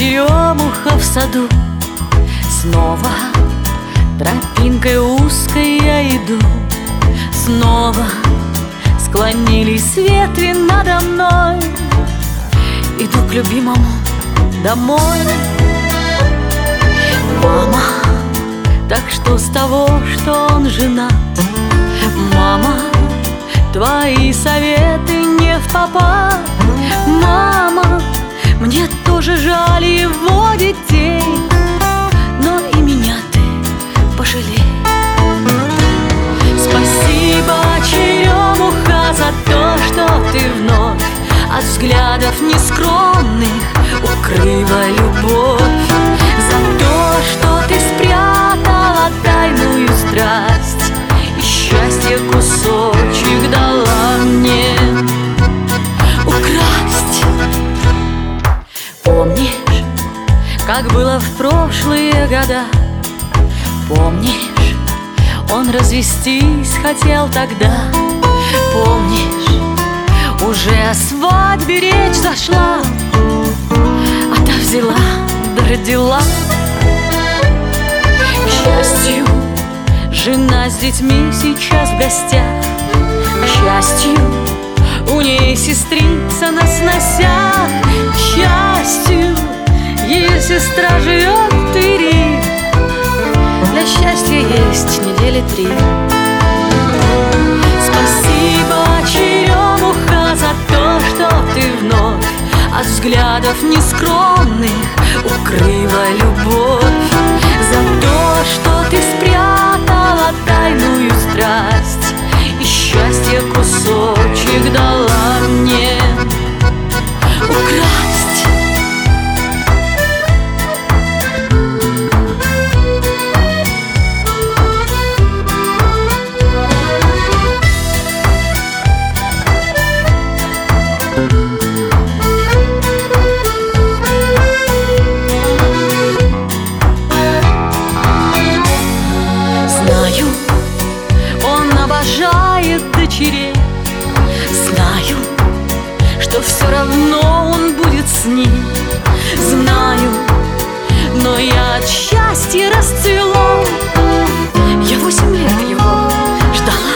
черемуха в саду. Снова тропинкой узкой я иду. Снова склонились ветви надо мной. Иду к любимому домой. Мама, так что с того, что он женат? Мама, твои советы не впопад. Мама, мне тоже жаль его детей, но и меня ты пожалей. Спасибо, черемуха, за то, что ты вновь от взглядов нескромных укрыла любовь, за то, что ты спрятала тайную страсть и счастье кусочек дала мне украсть. Помнишь, как было в прошлые года? Помнишь, он развестись хотел тогда? Помнишь, уже о свадьбе речь зашла, а та взяла да родила. К счастью, жена с детьми сейчас в гостях. К счастью, у ней сестрица на сносях. К счастью, ее сестра живет в Твери. Для счастья есть недели 3. Спасибо, черемуха, за то, что ты вновь от взглядов нескромных укрыла любовь, за то, что ты спрятала тайную страсть и счастье кусочек дала мне украсть. Знаю, он обожает дочерей. Знаю, что все равно он будет с ним. Знаю, но я от счастья расцвела. Я 8 лет его ждала.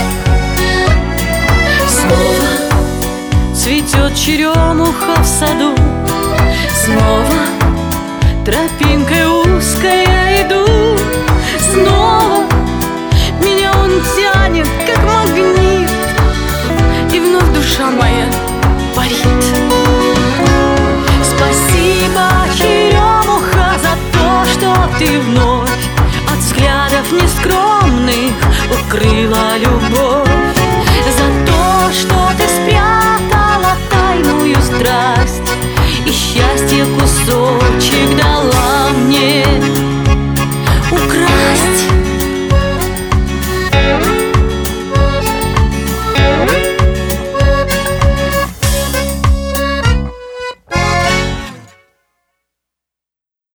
Снова цветет черемуха в саду. Снова тропинкой узкой я иду. Снова меня он тянет, как магнит, и вновь душа моя парит. Спасибо, черемуха, за то, что ты вновь от взглядов нескромных укрыла любовь,